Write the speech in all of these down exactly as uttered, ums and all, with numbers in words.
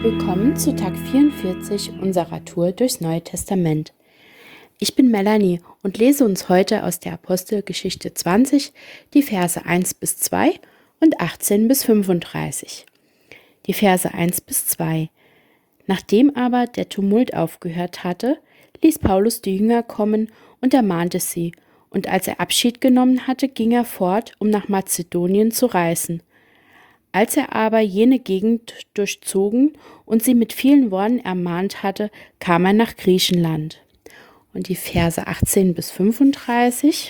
Willkommen zu Tag vierundvierzig unserer Tour durchs Neue Testament. Ich bin Melanie und lese uns heute aus der Apostelgeschichte zwanzig die Verse eins bis zwei und achtzehn bis fünfunddreißig. Die Verse eins bis zwei. Nachdem aber der Tumult aufgehört hatte, ließ Paulus die Jünger kommen und ermahnte sie, und als er Abschied genommen hatte, ging er fort, um nach Mazedonien zu reisen. Als er aber jene Gegend durchzogen und sie mit vielen Worten ermahnt hatte, kam er nach Griechenland. Und die Verse achtzehn bis fünfunddreißig.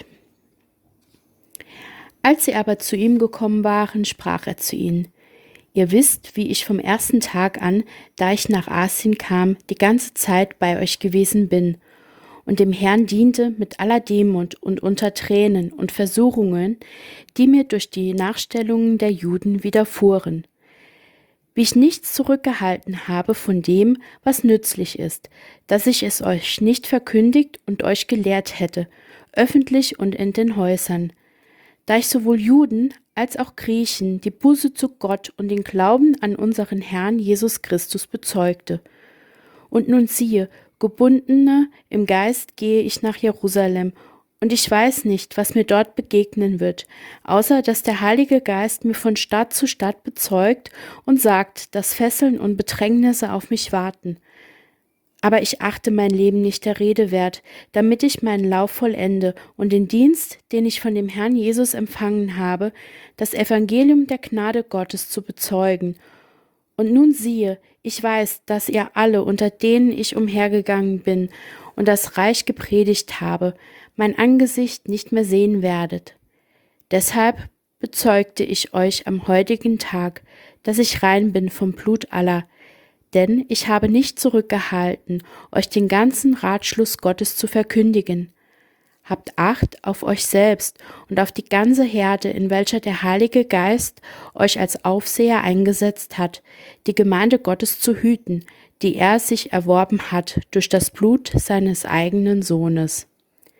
Als sie aber zu ihm gekommen waren, sprach er zu ihnen: Ihr wisst, wie ich vom ersten Tag an, da ich nach Asien kam, die ganze Zeit bei euch gewesen bin und dem Herrn diente mit aller Demut und unter Tränen und Versuchungen, die mir durch die Nachstellungen der Juden widerfuhren. Wie ich nichts zurückgehalten habe von dem, was nützlich ist, dass ich es euch nicht verkündigt und euch gelehrt hätte, öffentlich und in den Häusern, da ich sowohl Juden als auch Griechen die Buße zu Gott und den Glauben an unseren Herrn Jesus Christus bezeugte. Und nun siehe, Gebundene im Geist gehe ich nach Jerusalem, und ich weiß nicht, was mir dort begegnen wird, außer dass der Heilige Geist mir von Stadt zu Stadt bezeugt und sagt, dass Fesseln und Bedrängnisse auf mich warten. Aber ich achte mein Leben nicht der Rede wert, damit ich meinen Lauf vollende und den Dienst, den ich von dem Herrn Jesus empfangen habe, das Evangelium der Gnade Gottes zu bezeugen. Und nun siehe, ich weiß, dass ihr alle, unter denen ich umhergegangen bin und das Reich gepredigt habe, mein Angesicht nicht mehr sehen werdet. Deshalb bezeugte ich euch am heutigen Tag, dass ich rein bin vom Blut aller, denn ich habe nicht zurückgehalten, euch den ganzen Ratschluss Gottes zu verkündigen. Habt Acht auf euch selbst und auf die ganze Herde, in welcher der Heilige Geist euch als Aufseher eingesetzt hat, die Gemeinde Gottes zu hüten, die er sich erworben hat durch das Blut seines eigenen Sohnes.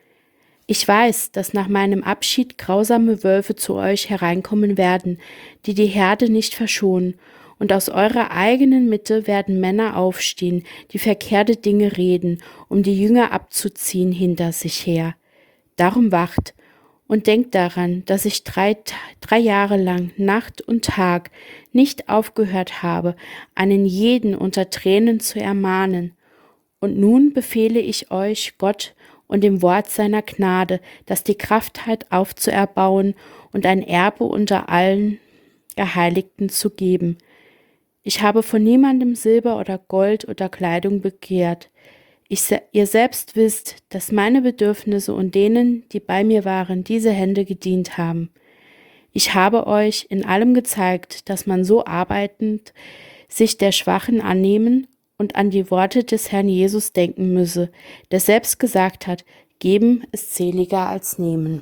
Ich weiß, dass nach meinem Abschied grausame Wölfe zu euch hereinkommen werden, die die Herde nicht verschonen, und aus eurer eigenen Mitte werden Männer aufstehen, die verkehrte Dinge reden, um die Jünger abzuziehen hinter sich her. Darum wacht und denkt daran, dass ich drei, drei Jahre lang Nacht und Tag nicht aufgehört habe, einen jeden unter Tränen zu ermahnen. Und nun befehle ich euch, Gott und dem Wort seiner Gnade, das die Kraft hat, aufzuerbauen und ein Erbe unter allen Geheiligten zu geben. Ich habe von niemandem Silber oder Gold oder Kleidung begehrt. Ich, ihr selbst wisst, dass meine Bedürfnisse und denen, die bei mir waren, diese Hände gedient haben. Ich habe euch in allem gezeigt, dass man so arbeitend sich der Schwachen annehmen und an die Worte des Herrn Jesus denken müsse, der selbst gesagt hat, geben ist seliger als nehmen.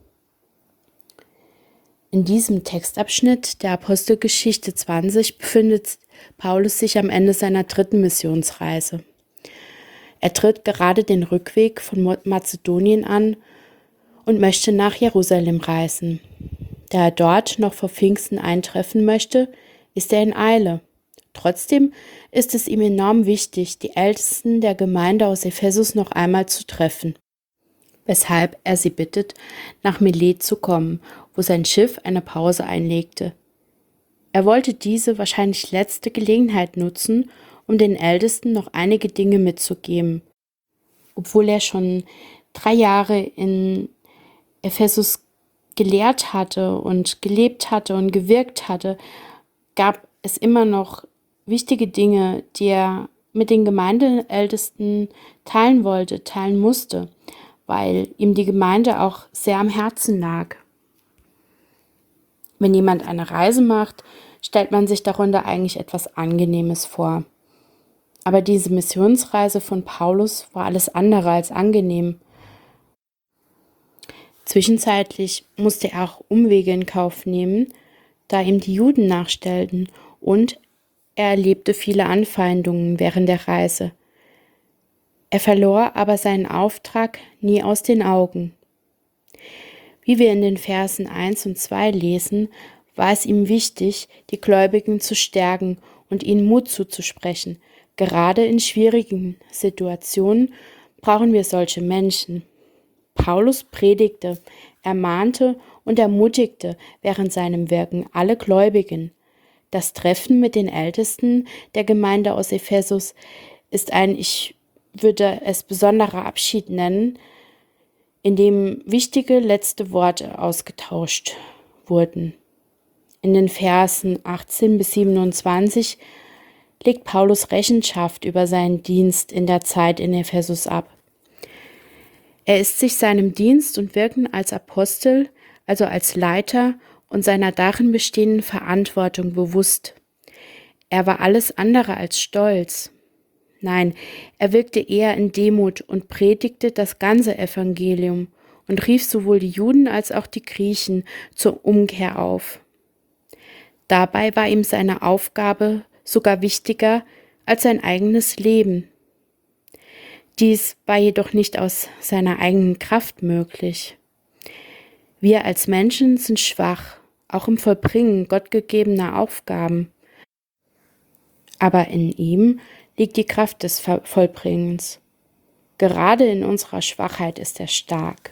In diesem Textabschnitt der Apostelgeschichte zwanzig befindet Paulus sich am Ende seiner dritten Missionsreise. Er tritt gerade den Rückweg von Mazedonien an und möchte nach Jerusalem reisen. Da er dort noch vor Pfingsten eintreffen möchte, ist er in Eile. Trotzdem ist es ihm enorm wichtig, die Ältesten der Gemeinde aus Ephesus noch einmal zu treffen, weshalb er sie bittet, nach Milet zu kommen, wo sein Schiff eine Pause einlegte. Er wollte diese wahrscheinlich letzte Gelegenheit nutzen, um den Ältesten noch einige Dinge mitzugeben. Obwohl er schon drei Jahre in Ephesus gelehrt hatte und gelebt hatte und gewirkt hatte, gab es immer noch wichtige Dinge, die er mit den Gemeindeältesten teilen wollte, teilen musste, weil ihm die Gemeinde auch sehr am Herzen lag. Wenn jemand eine Reise macht, stellt man sich darunter eigentlich etwas Angenehmes vor. Aber diese Missionsreise von Paulus war alles andere als angenehm. Zwischenzeitlich musste er auch Umwege in Kauf nehmen, da ihm die Juden nachstellten, und er erlebte viele Anfeindungen während der Reise. Er verlor aber seinen Auftrag nie aus den Augen. Wie wir in den Versen eins und zwei lesen, war es ihm wichtig, die Gläubigen zu stärken und ihnen Mut zuzusprechen. Gerade in schwierigen Situationen brauchen wir solche Menschen. Paulus predigte, ermahnte und ermutigte während seinem Wirken alle Gläubigen. Das Treffen mit den Ältesten der Gemeinde aus Ephesus ist ein, ich würde es besonderer Abschied nennen, in dem wichtige letzte Worte ausgetauscht wurden. In den Versen achtzehn bis siebenundzwanzig legt Paulus Rechenschaft über seinen Dienst in der Zeit in Ephesus ab. Er ist sich seinem Dienst und Wirken als Apostel, also als Leiter und seiner darin bestehenden Verantwortung bewusst. Er war alles andere als stolz. Nein, er wirkte eher in Demut und predigte das ganze Evangelium und rief sowohl die Juden als auch die Griechen zur Umkehr auf. Dabei war ihm seine Aufgabe sogar wichtiger als sein eigenes Leben. Dies war jedoch nicht aus seiner eigenen Kraft möglich. Wir als Menschen sind schwach, auch im Vollbringen gottgegebener Aufgaben. Aber in ihm liegt die Kraft des Vollbringens. Gerade in unserer Schwachheit ist er stark.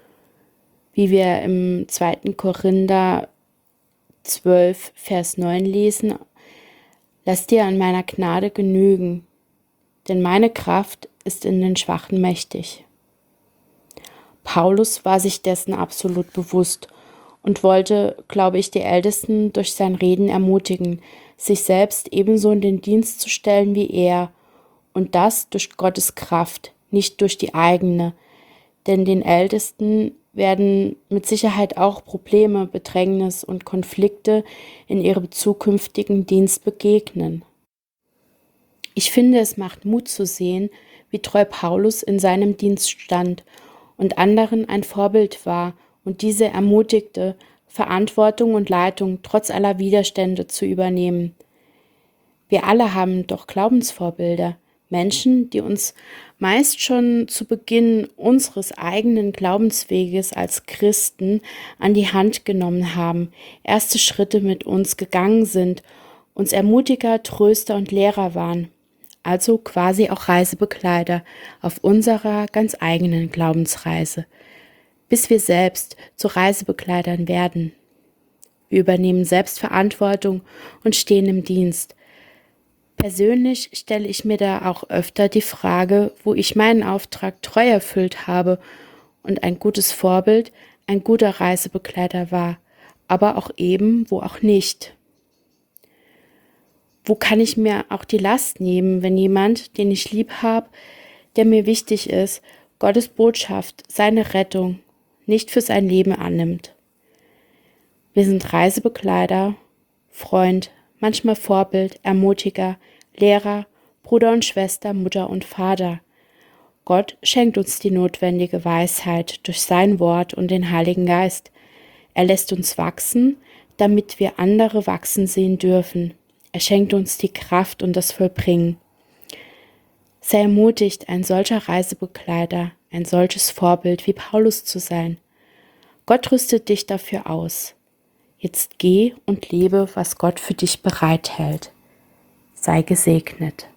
Wie wir im zweiten Korinther zwölf, Vers neun lesen, lass dir an meiner Gnade genügen, denn meine Kraft ist in den Schwachen mächtig. Paulus war sich dessen absolut bewusst und wollte, glaube ich, die Ältesten durch sein Reden ermutigen, sich selbst ebenso in den Dienst zu stellen wie er, und das durch Gottes Kraft, nicht durch die eigene, denn den Ältesten werden mit Sicherheit auch Probleme, Bedrängnis und Konflikte in ihrem zukünftigen Dienst begegnen. Ich finde, es macht Mut zu sehen, wie treu Paulus in seinem Dienst stand und anderen ein Vorbild war und diese ermutigte, Verantwortung und Leitung trotz aller Widerstände zu übernehmen. Wir alle haben doch Glaubensvorbilder, Menschen, die uns meist schon zu Beginn unseres eigenen Glaubensweges als Christen an die Hand genommen haben, erste Schritte mit uns gegangen sind, uns Ermutiger, Tröster und Lehrer waren, also quasi auch Reisebegleiter auf unserer ganz eigenen Glaubensreise, bis wir selbst zu Reisebegleitern werden. Wir übernehmen Selbstverantwortung und stehen im Dienst. Persönlich stelle ich mir da auch öfter die Frage, wo ich meinen Auftrag treu erfüllt habe und ein gutes Vorbild, ein guter Reisebegleiter war, aber auch eben, wo auch nicht. Wo kann ich mir auch die Last nehmen, wenn jemand, den ich lieb habe, der mir wichtig ist, Gottes Botschaft, seine Rettung nicht für sein Leben annimmt? Wir sind Reisebegleiter, Freund, manchmal Vorbild, Ermutiger, Lehrer, Bruder und Schwester, Mutter und Vater. Gott schenkt uns die notwendige Weisheit durch sein Wort und den Heiligen Geist. Er lässt uns wachsen, damit wir andere wachsen sehen dürfen. Er schenkt uns die Kraft und das Vollbringen. Sei ermutigt, ein solcher Reisebegleiter, ein solches Vorbild wie Paulus zu sein. Gott rüstet dich dafür aus. Jetzt geh und lebe, was Gott für dich bereithält. Sei gesegnet.